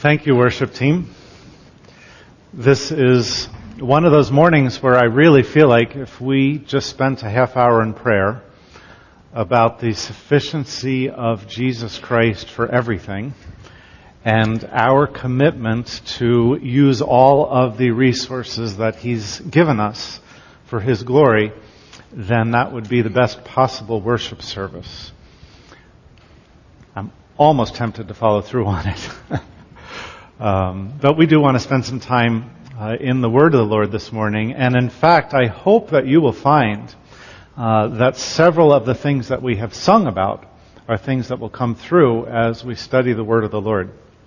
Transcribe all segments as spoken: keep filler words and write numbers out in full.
Thank you, worship team. This is one of those mornings where I really feel like if we just spent a half hour in prayer about the sufficiency of Jesus Christ for everything and our commitment to use all of the resources that He's given us for His glory, then that would be the best possible worship service. I'm almost tempted to follow through on it. Um, but we do want to spend some time uh, in the Word of the Lord this morning. And in fact, I hope that you will find uh, that several of the things that we have sung about are things that will come through as we study the Word of the Lord.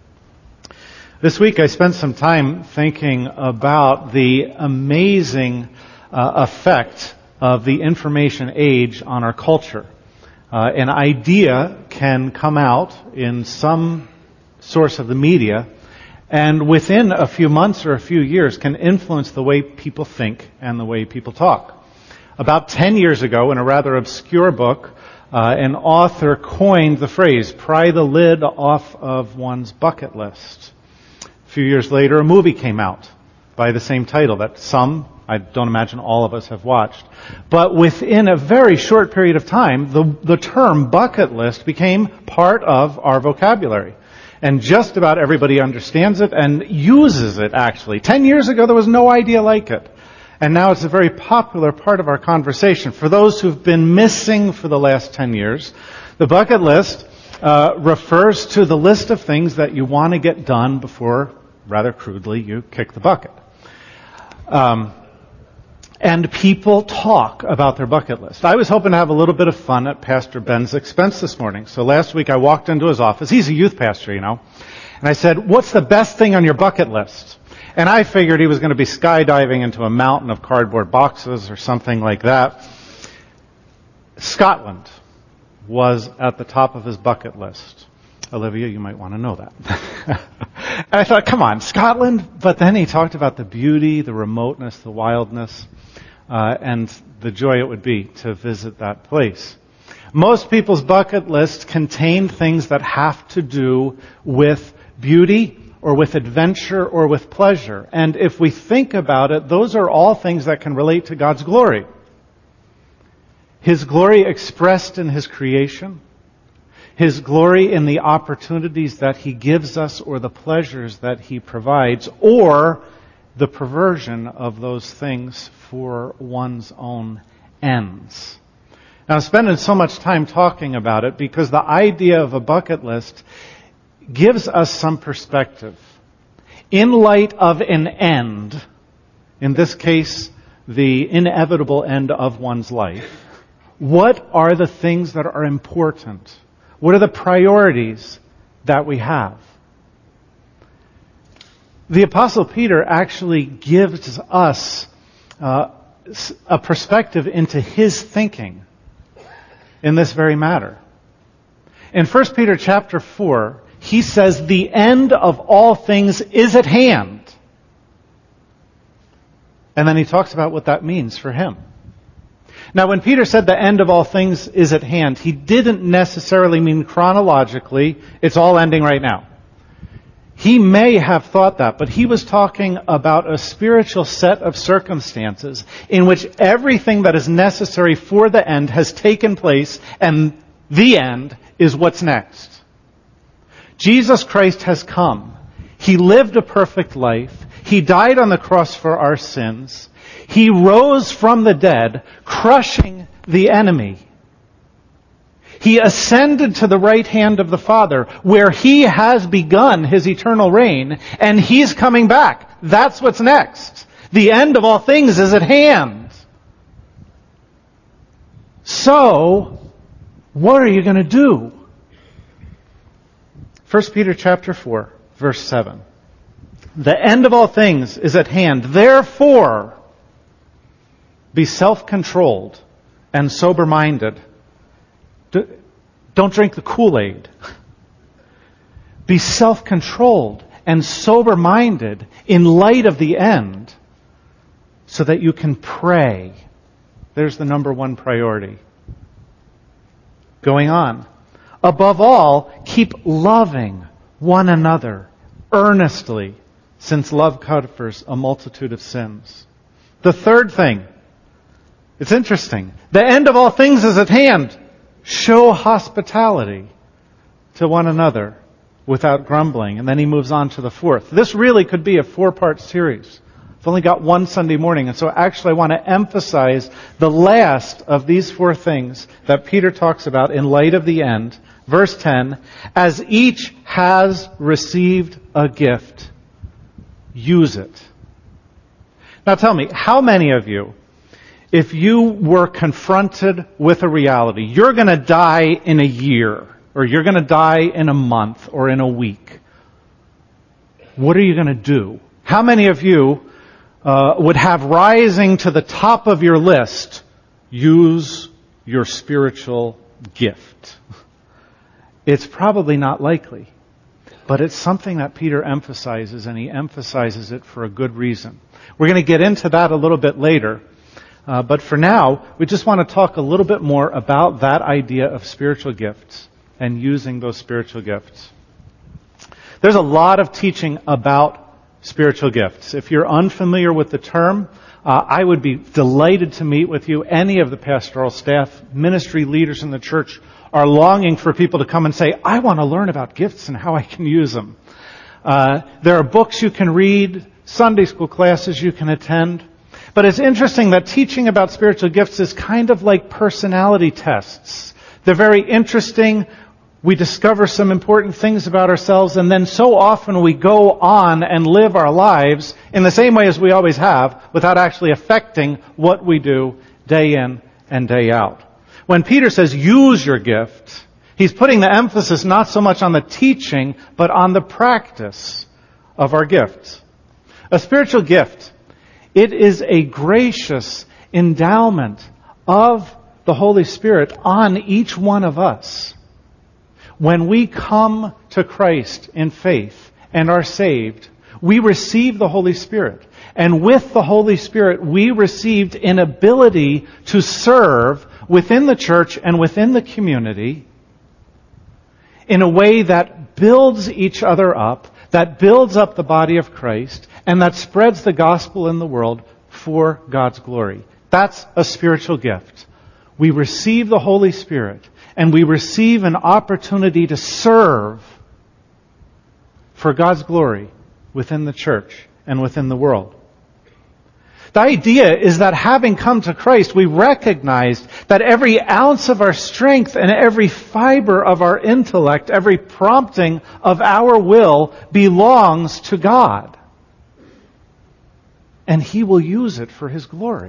This week I spent some time thinking about the amazing uh, effect of the information age on our culture. Uh, an idea can come out in some source of the media and within a few months or a few years can influence the way people think and the way people talk. About ten years ago, in a rather obscure book, uh, an author coined the phrase, pry the lid off of one's bucket list. A few years later, a movie came out by the same title that some, I don't imagine all of us have watched. But within a very short period of time, the, the term bucket list became part of our vocabulary. And just about everybody understands it and uses it, actually. Ten years ago, there was no idea like it. And now it's a very popular part of our conversation. For those who've been missing for the last ten years, the bucket list uh, refers to the list of things that you want to get done before, rather crudely, you kick the bucket. Um, and people talk about their bucket list. I was hoping to have a little bit of fun at Pastor Ben's expense this morning. So last week I walked into his office. He's a youth pastor, you know. And I said, what's the best thing on your bucket list? And I figured he was going to be skydiving into a mountain of cardboard boxes or something like that. Scotland was at the top of his bucket list. Olivia, you might want to know that. And I thought, come on, Scotland? But then he talked about the beauty, the remoteness, the wildness, uh, and the joy it would be to visit that place. Most people's bucket lists contain things that have to do with beauty or with adventure or with pleasure. And if we think about it, those are all things that can relate to God's glory. His glory expressed in His creation. His glory in the opportunities that He gives us or the pleasures that He provides, or the perversion of those things for one's own ends. Now, I'm spending so much time talking about it because the idea of a bucket list gives us some perspective. In light of an end, in this case, the inevitable end of one's life, what are the things that are important? What are the priorities that we have? The Apostle Peter actually gives us uh, a perspective into his thinking in this very matter. In First Peter chapter four, he says, the end of all things is at hand. And then he talks about what that means for him. Now, when Peter said the end of all things is at hand, he didn't necessarily mean chronologically, it's all ending right now. He may have thought that, but he was talking about a spiritual set of circumstances in which everything that is necessary for the end has taken place, and the end is what's next. Jesus Christ has come. He lived a perfect life. He died on the cross for our sins. He rose from the dead, crushing the enemy. He ascended to the right hand of the Father, where He has begun His eternal reign, and He's coming back. That's what's next. The end of all things is at hand. So, what are you going to do? First Peter chapter four, verse seven. The end of all things is at hand. Therefore, be self-controlled and sober-minded. Don't drink the Kool-Aid. Be self-controlled and sober-minded in light of the end so that you can pray. There's the number one priority. Going on. Above all, keep loving one another earnestly, since love covers a multitude of sins. The third thing, it's interesting. The end of all things is at hand. Show hospitality to one another without grumbling. And then he moves on to the fourth. This really could be a four-part series. I've only got one Sunday morning, and so actually I want to emphasize the last of these four things that Peter talks about in light of the end. Verse ten, as each has received a gift, use it. Now tell me, how many of you, if you were confronted with a reality, you're going to die in a year, or you're going to die in a month, or in a week, what are you going to do? How many of you uh, would have rising to the top of your list, use your spiritual gift? It's probably not likely, but it's something that Peter emphasizes, and he emphasizes it for a good reason. We're going to get into that a little bit later. Uh, but for now, we just want to talk a little bit more about that idea of spiritual gifts and using those spiritual gifts. There's a lot of teaching about spiritual gifts. If you're unfamiliar with the term, uh, I would be delighted to meet with you. Any of the pastoral staff, ministry leaders in the church are longing for people to come and say, I want to learn about gifts and how I can use them. Uh, there are books you can read, Sunday school classes you can attend. But it's interesting that teaching about spiritual gifts is kind of like personality tests. They're very interesting. We discover some important things about ourselves, and then so often we go on and live our lives in the same way as we always have, without actually affecting what we do day in and day out. When Peter says, use your gift, he's putting the emphasis not so much on the teaching, but on the practice of our gifts. A spiritual gift, it is a gracious endowment of the Holy Spirit on each one of us. When we come to Christ in faith and are saved, we receive the Holy Spirit. And with the Holy Spirit, we received an ability to serve within the church and within the community in a way that builds each other up, that builds up the body of Christ, and that spreads the gospel in the world for God's glory. That's a spiritual gift. We receive the Holy Spirit, and we receive an opportunity to serve for God's glory within the church and within the world. The idea is that having come to Christ, we recognized that every ounce of our strength and every fiber of our intellect, every prompting of our will belongs to God. And He will use it for His glory.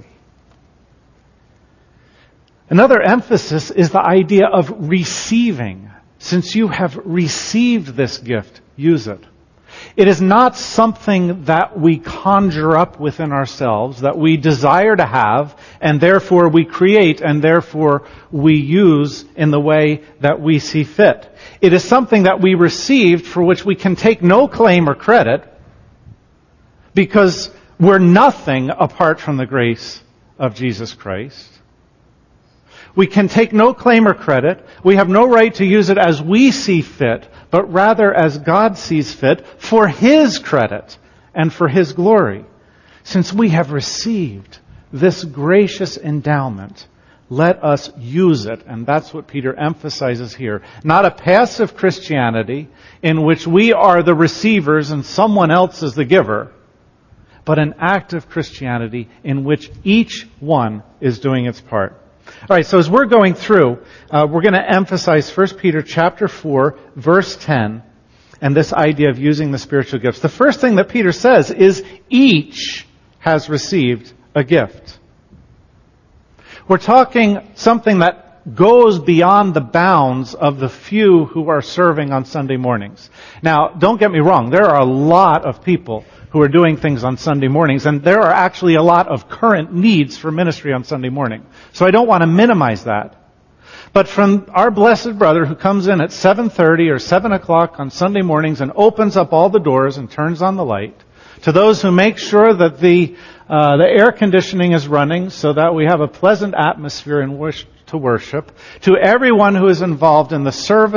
Another emphasis is the idea of receiving. Since you have received this gift, use it. It is not something that we conjure up within ourselves, that we desire to have, and therefore we create, and therefore we use in the way that we see fit. It is something that we received for which we can take no claim or credit, because we're nothing apart from the grace of Jesus Christ. We can take no claim or credit. We have no right to use it as we see fit, but rather as God sees fit for His credit and for His glory. Since we have received this gracious endowment, let us use it. And that's what Peter emphasizes here. Not a passive Christianity in which we are the receivers and someone else is the giver, but an active Christianity in which each one is doing its part. All right, so as we're going through, uh, we're going to emphasize First Peter chapter four, verse ten, and this idea of using the spiritual gifts. The first thing that Peter says is, each has received a gift. We're talking something that goes beyond the bounds of the few who are serving on Sunday mornings. Now, don't get me wrong, there are a lot of people who are doing things on Sunday mornings, and there are actually a lot of current needs for ministry on Sunday morning. So I don't want to minimize that. But from our blessed brother who comes in at seven thirty or seven o'clock on Sunday mornings and opens up all the doors and turns on the light, to those who make sure that the uh, the air conditioning is running so that we have a pleasant atmosphere in which to worship, to everyone who is involved in the service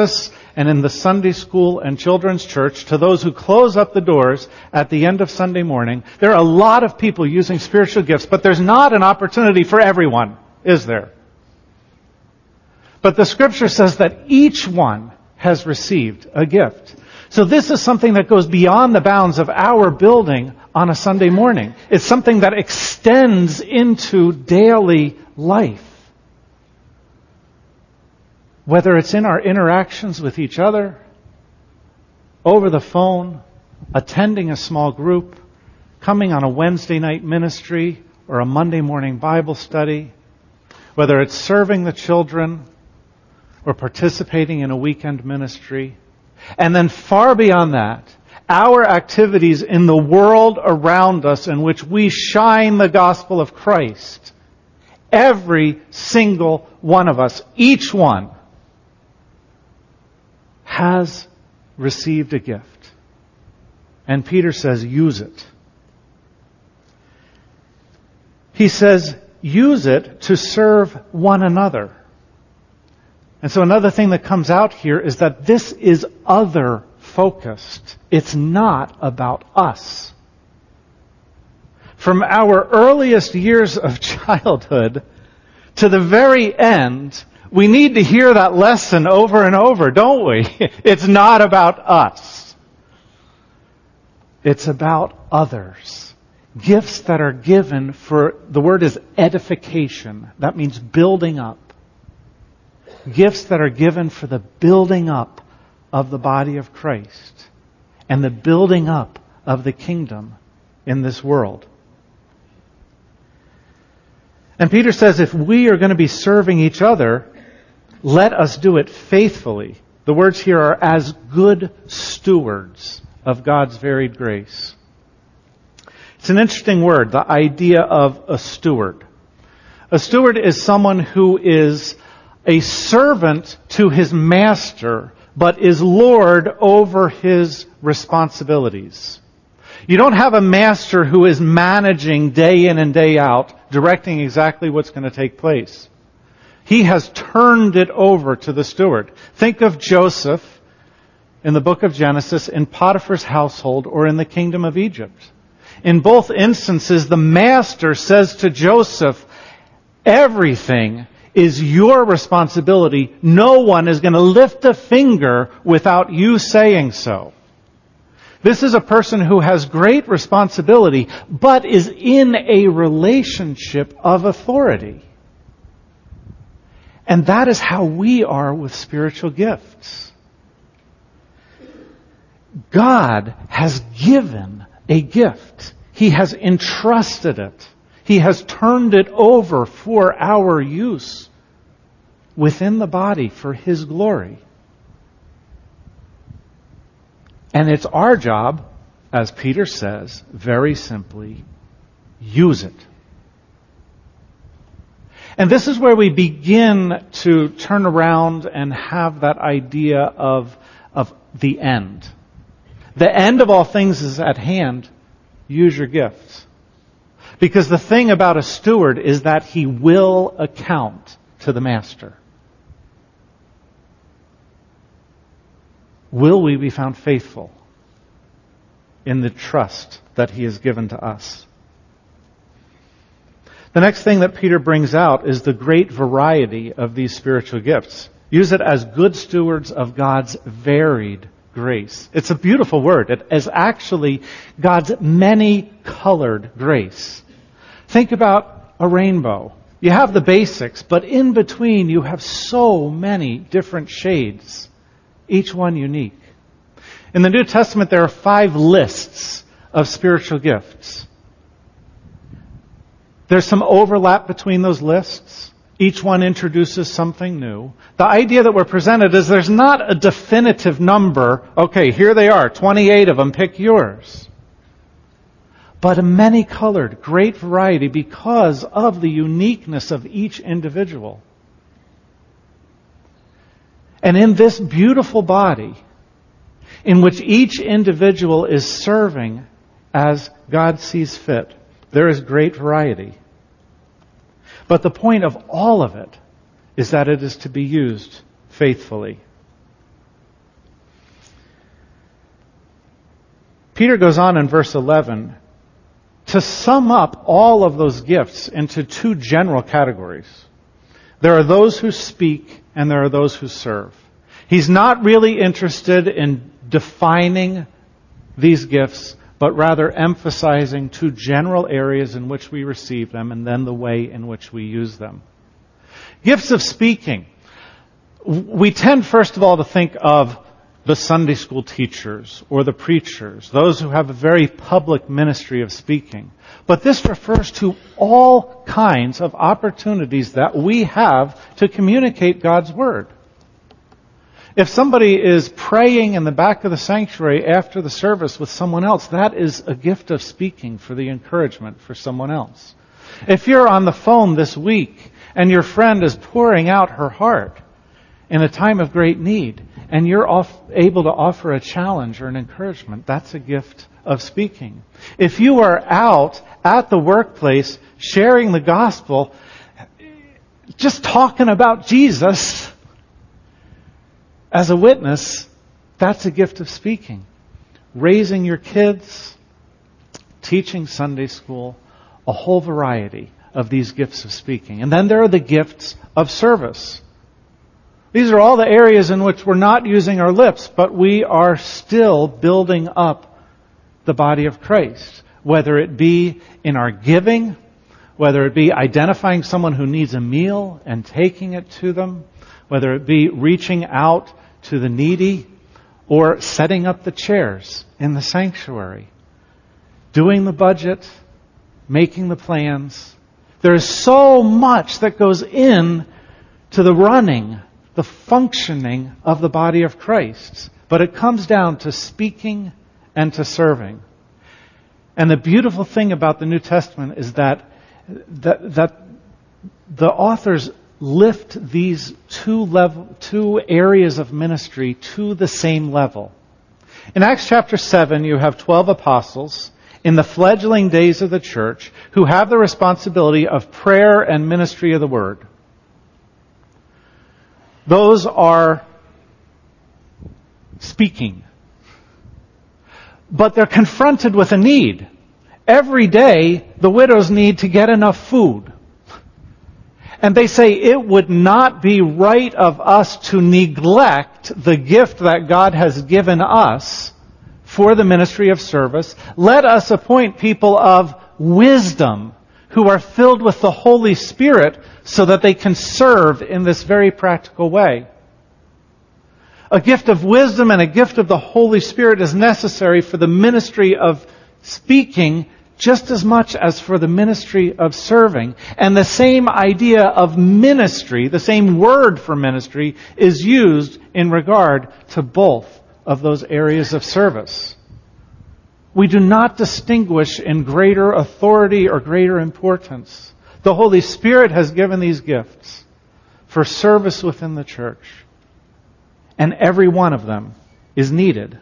and in the Sunday school and children's church, to those who close up the doors at the end of Sunday morning, there are a lot of people using spiritual gifts, but there's not an opportunity for everyone, is there? But the Scripture says that each one has received a gift. So this is something that goes beyond the bounds of our building on a Sunday morning. It's something that extends into daily life. Whether it's in our interactions with each other, over the phone, attending a small group, coming on a Wednesday night ministry or a Monday morning Bible study, whether it's serving the children or participating in a weekend ministry, and then far beyond that, our activities in the world around us in which we shine the gospel of Christ. Every single one of us, each one, has received a gift. And Peter says, use it. He says, use it to serve one another. And so another thing that comes out here is that this is other-focused. It's not about us. From our earliest years of childhood to the very end, we need to hear that lesson over and over, don't we? It's not about us. It's about others. Gifts that are given for, the word is edification. That means building up. Gifts that are given for the building up of the body of Christ and the building up of the kingdom in this world. And Peter says if we are going to be serving each other, let us do it faithfully. The words here are as good stewards of God's varied grace. It's an interesting word, the idea of a steward. A steward is someone who is a servant to his master, but is lord over his responsibilities. You don't have a master who is managing day in and day out, directing exactly what's going to take place. He has turned it over to the steward. Think of Joseph in the book of Genesis in Potiphar's household or in the kingdom of Egypt. In both instances, the master says to Joseph, everything is your responsibility. No one is going to lift a finger without you saying so. This is a person who has great responsibility, but is in a relationship of authority. And that is how we are with spiritual gifts. God has given a gift. He has entrusted it. He has turned it over for our use within the body for His glory. And it's our job, as Peter says, very simply, use it. And this is where we begin to turn around and have that idea of, of the end. The end of all things is at hand. Use your gifts. Because the thing about a steward is that he will account to the master. Will we be found faithful in the trust that he has given to us? The next thing that Peter brings out is the great variety of these spiritual gifts. Use it as good stewards of God's varied grace. It's a beautiful word. It is actually God's many-colored grace. Think about a rainbow. You have the basics, but in between you have so many different shades, each one unique. In the New Testament, there are five lists of spiritual gifts. There's some overlap between those lists. Each one introduces something new. The idea that we're presented is there's not a definitive number. Okay, here they are, twenty-eight of them, pick yours. But a many-colored, great variety because of the uniqueness of each individual. And in this beautiful body, in which each individual is serving as God sees fit, there is great variety. But the point of all of it is that it is to be used faithfully. Peter goes on in verse eleven to sum up all of those gifts into two general categories. There are those who speak and there are those who serve. He's not really interested in defining these gifts, but rather emphasizing two general areas in which we receive them and then the way in which we use them. Gifts of speaking. We tend, first of all, to think of the Sunday school teachers or the preachers, those who have a very public ministry of speaking. But this refers to all kinds of opportunities that we have to communicate God's Word. If somebody is praying in the back of the sanctuary after the service with someone else, that is a gift of speaking for the encouragement for someone else. If you're on the phone this week and your friend is pouring out her heart in a time of great need, and you're off, able to offer a challenge or an encouragement, that's a gift of speaking. If you are out at the workplace sharing the gospel, just talking about Jesus as a witness, that's a gift of speaking. Raising your kids, teaching Sunday school, a whole variety of these gifts of speaking. And then there are the gifts of service. These are all the areas in which we're not using our lips, but we are still building up the body of Christ. Whether it be in our giving, whether it be identifying someone who needs a meal and taking it to them, whether it be reaching out to the needy, or setting up the chairs in the sanctuary, doing the budget, making the plans. There is so much that goes in to the running, the functioning of the body of Christ. But it comes down to speaking and to serving. And the beautiful thing about the New Testament is that that, that the authors lift these two level, two areas of ministry to the same level. In Acts chapter seven, you have twelve apostles in the fledgling days of the church who have the responsibility of prayer and ministry of the word. Those are speaking. But they're confronted with a need. Every day, the widows need to get enough food. And they say it would not be right of us to neglect the gift that God has given us for the ministry of service. Let us appoint people of wisdom who are filled with the Holy Spirit so that they can serve in this very practical way. A gift of wisdom and a gift of the Holy Spirit is necessary for the ministry of speaking just as much as for the ministry of serving. And the same idea of ministry, the same word for ministry, is used in regard to both of those areas of service. We do not distinguish in greater authority or greater importance. The Holy Spirit has given these gifts for service within the church. And every one of them is needed.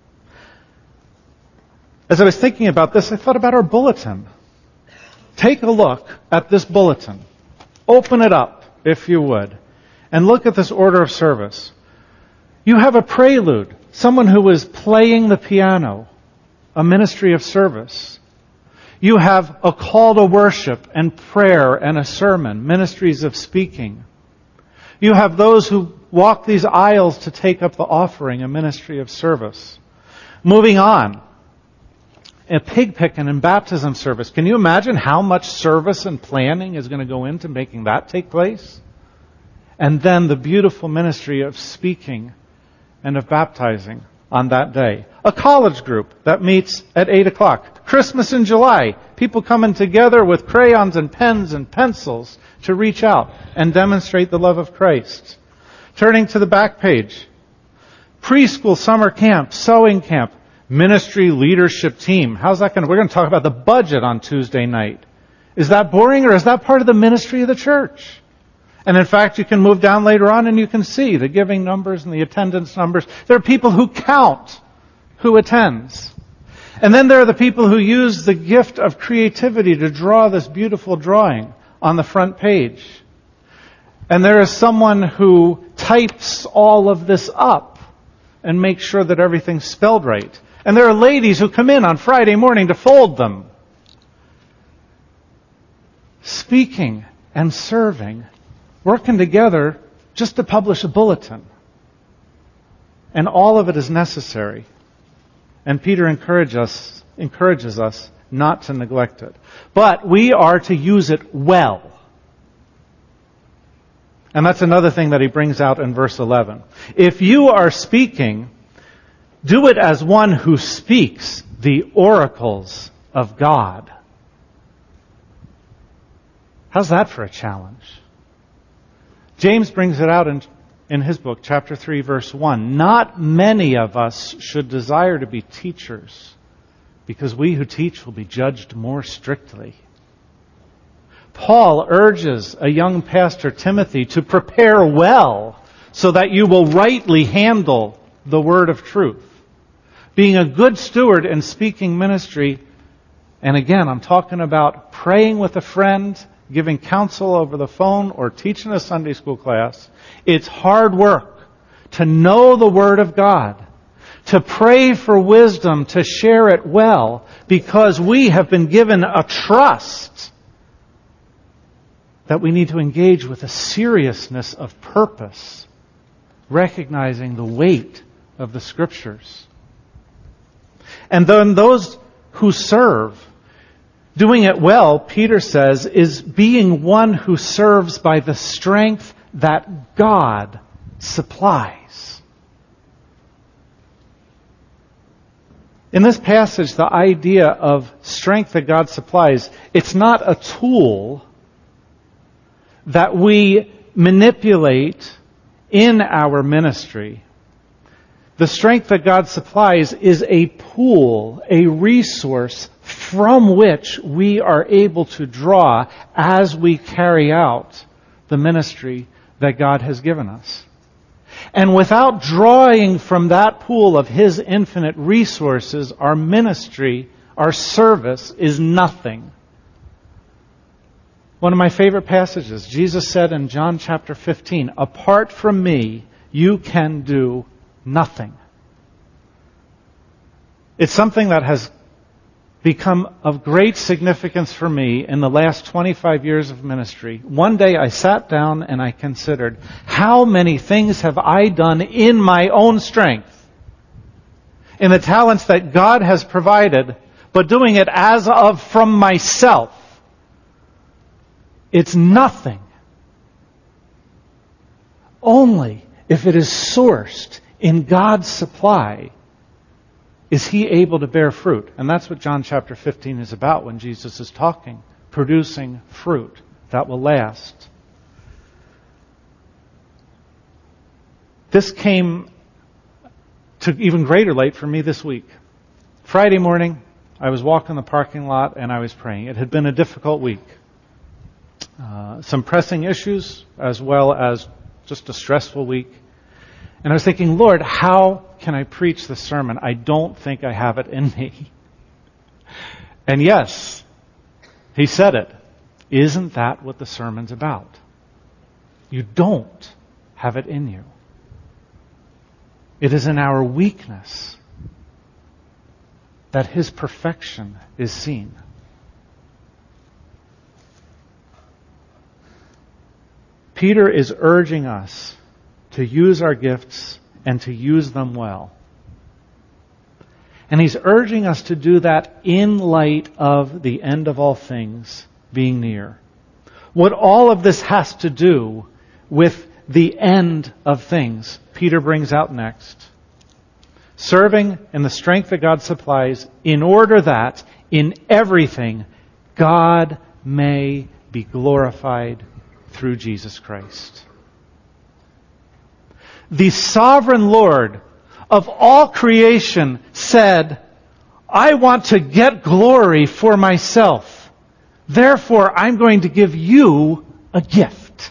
As I was thinking about this, I thought about our bulletin. Take a look at this bulletin. Open it up, if you would, and look at this order of service. You have a prelude, someone who is playing the piano, a ministry of service. You have a call to worship and prayer and a sermon, ministries of speaking. You have those who walk these aisles to take up the offering, a ministry of service. Moving on. A pig picking and baptism service. Can you imagine how much service and planning is going to go into making that take place? And then the beautiful ministry of speaking and of baptizing on that day. A college group that meets at eight o'clock. Christmas in July. People coming together with crayons and pens and pencils to reach out and demonstrate the love of Christ. Turning to the back page. Preschool summer camp, sewing camp. Ministry leadership team. How's that going to... We're going to talk about the budget on Tuesday night. Is that boring or is that part of the ministry of the church? And in fact, you can move down later on and you can see the giving numbers and the attendance numbers. There are people who count who attends. And then there are the people who use the gift of creativity to draw this beautiful drawing on the front page. And there is someone who types all of this up and makes sure that everything's spelled right. And there are ladies who come in on Friday morning to fold them. Speaking and serving, working together just to publish a bulletin. And all of it is necessary. And Peter encourages us, encourages us not to neglect it. But we are to use it well. And that's another thing that he brings out in verse eleven. If you are speaking, do it as one who speaks the oracles of God. How's that for a challenge? James brings it out in, in his book, chapter three, verse one. Not many of us should desire to be teachers, because we who teach will be judged more strictly. Paul urges a young pastor, Timothy, to prepare well so that you will rightly handle the word of truth. Being a good steward in speaking ministry, and again, I'm talking about praying with a friend, giving counsel over the phone, or teaching a Sunday school class. It's hard work to know the Word of God, to pray for wisdom, to share it well, because we have been given a trust that we need to engage with a seriousness of purpose, recognizing the weight of the Scriptures. And then those who serve, doing it well, Peter says, is being one who serves by the strength that God supplies. In this passage, the idea of strength that God supplies, it's not a tool that we manipulate in our ministry. The strength that God supplies is a pool, a resource from which we are able to draw as we carry out the ministry that God has given us. And without drawing from that pool of His infinite resources, our ministry, our service is nothing. One of my favorite passages, Jesus said in John chapter fifteen, apart from me, you can do nothing. It's something that has become of great significance for me in the last twenty-five years of ministry. One day I sat down and I considered, how many things have I done in my own strength, in the talents that God has provided, but doing it as of from myself? It's nothing. Only if it is sourced in God's supply is He able to bear fruit. And that's what John chapter fifteen is about when Jesus is talking, producing fruit that will last. This came to even greater light for me this week. Friday morning, I was walking the parking lot and I was praying. It had been a difficult week. Uh, some pressing issues as well as just a stressful week. And I was thinking, Lord, how can I preach the sermon? I don't think I have it in me. And yes, He said it. Isn't that what the sermon's about? You don't have it in you. It is in our weakness that His perfection is seen. Peter is urging us to use our gifts and to use them well. And he's urging us to do that in light of the end of all things being near. What all of this has to do with the end of things, Peter brings out next. Serving in the strength that God supplies, in order that in everything God may be glorified through Jesus Christ. The sovereign Lord of all creation said, I want to get glory for myself. Therefore, I'm going to give you a gift.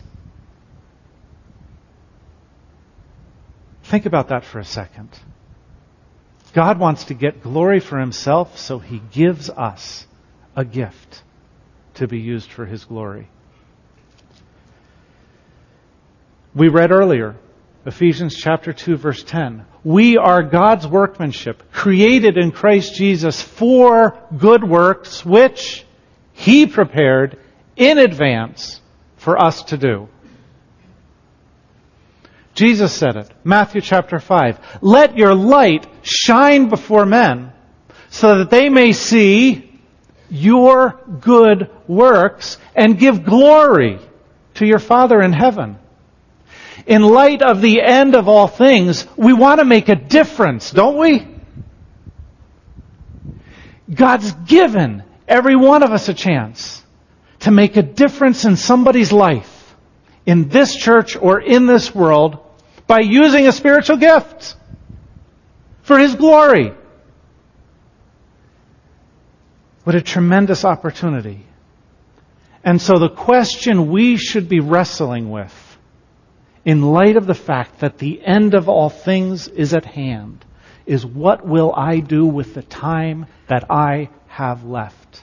Think about that for a second. God wants to get glory for Himself, so He gives us a gift to be used for His glory. We read earlier Ephesians chapter two, verse ten. We are God's workmanship, created in Christ Jesus for good works, which He prepared in advance for us to do. Jesus said it. Matthew chapter five. Let your light shine before men, so that they may see your good works and give glory to your Father in heaven. In light of the end of all things, we want to make a difference, don't we? God's given every one of us a chance to make a difference in somebody's life, in this church or in this world, by using a spiritual gift for His glory. What a tremendous opportunity. And so the question we should be wrestling with, in light of the fact that the end of all things is at hand, is what will I do with the time that I have left?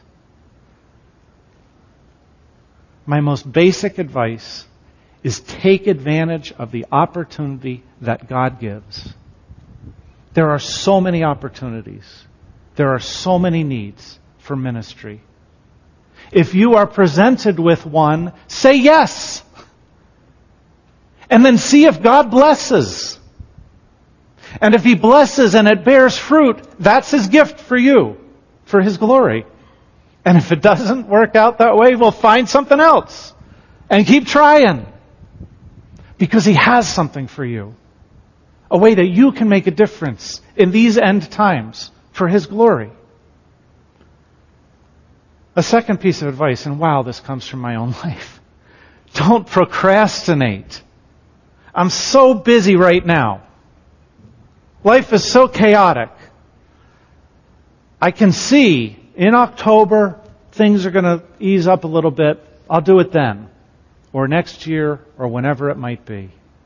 My most basic advice is take advantage of the opportunity that God gives. There are so many opportunities. There are so many needs for ministry. If you are presented with one, say yes. And then see if God blesses. And if He blesses and it bears fruit, that's His gift for you, for His glory. And if it doesn't work out that way, we'll find something else. And keep trying. Because He has something for you. A way that you can make a difference in these end times for His glory. A second piece of advice, and wow, this comes from my own life. Don't procrastinate. I'm so busy right now. Life is so chaotic. I can see in October things are going to ease up a little bit. I'll do it then. Or next year, or whenever it might be.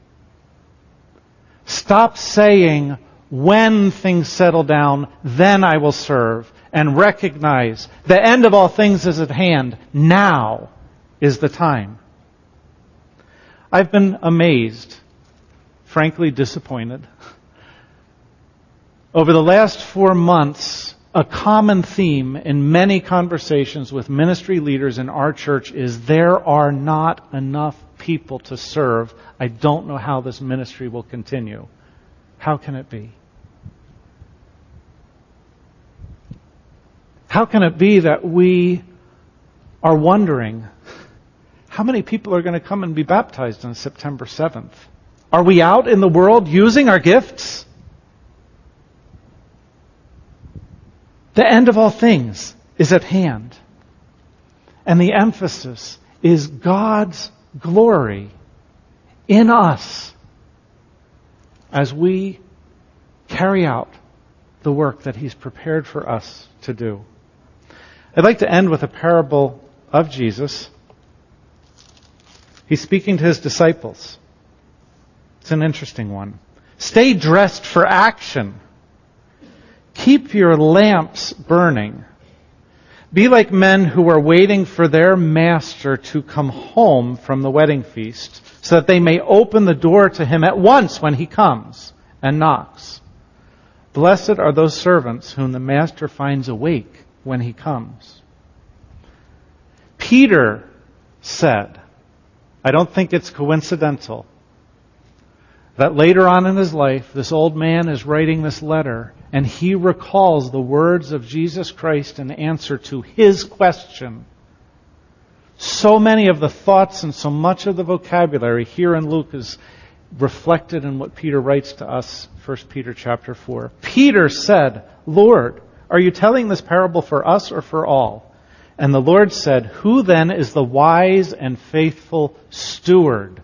Stop saying, when things settle down, then I will serve. And recognize the end of all things is at hand. Now is the time. I've been amazed, frankly disappointed. Over the last four months, a common theme in many conversations with ministry leaders in our church is there are not enough people to serve. I don't know how this ministry will continue. How can it be? How can it be that we are wondering how many people are going to come and be baptized on September seventh? Are we out in the world using our gifts? The end of all things is at hand. And the emphasis is God's glory in us as we carry out the work that He's prepared for us to do. I'd like to end with a parable of Jesus. He's speaking to His disciples. It's an interesting one. Stay dressed for action. Keep your lamps burning. Be like men who are waiting for their master to come home from the wedding feast, so that they may open the door to him at once when he comes and knocks. Blessed are those servants whom the master finds awake when he comes. Peter said, I don't think it's coincidental, that later on in his life, this old man is writing this letter, and he recalls the words of Jesus Christ in answer to his question. So many of the thoughts and so much of the vocabulary here in Luke is reflected in what Peter writes to us, First Peter chapter four. Peter said, Lord, are you telling this parable for us or for all? And the Lord said, who then is the wise and faithful steward?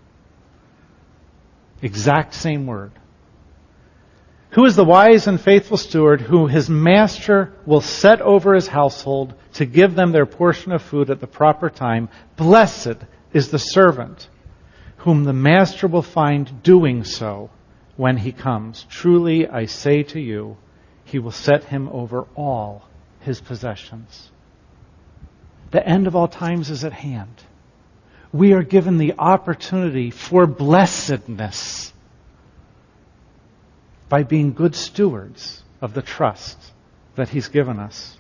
Exact same word. Who is the wise and faithful steward who his master will set over his household to give them their portion of food at the proper time? Blessed is the servant whom the master will find doing so when he comes. Truly, I say to you, he will set him over all his possessions. The end of all times is at hand. We are given the opportunity for blessedness by being good stewards of the trust that He's given us.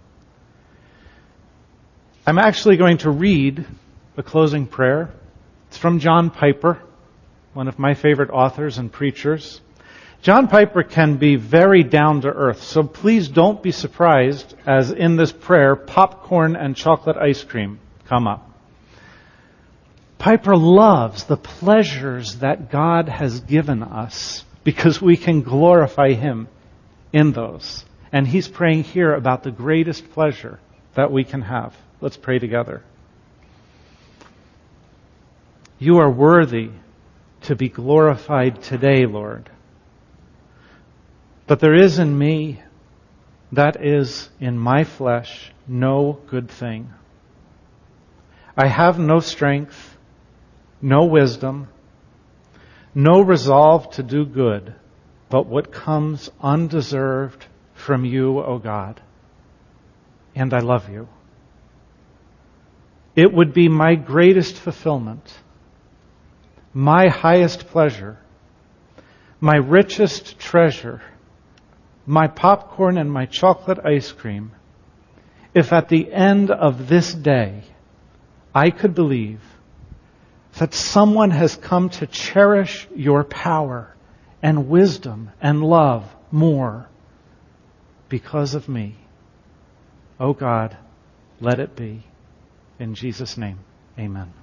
I'm actually going to read the closing prayer. It's from John Piper, one of my favorite authors and preachers. John Piper can be very down to earth, so please don't be surprised as in this prayer, popcorn and chocolate ice cream come up. Piper loves the pleasures that God has given us because we can glorify Him in those. And he's praying here about the greatest pleasure that we can have. Let's pray together. You are worthy to be glorified today, Lord. But there is in me, that is in my flesh, no good thing. I have no strength, no wisdom, no resolve to do good, but what comes undeserved from you, O God. And I love you. It would be my greatest fulfillment, my highest pleasure, my richest treasure, my popcorn and my chocolate ice cream, if at the end of this day I could believe that someone has come to cherish your power and wisdom and love more because of me. Oh God, let it be. In Jesus' name, amen.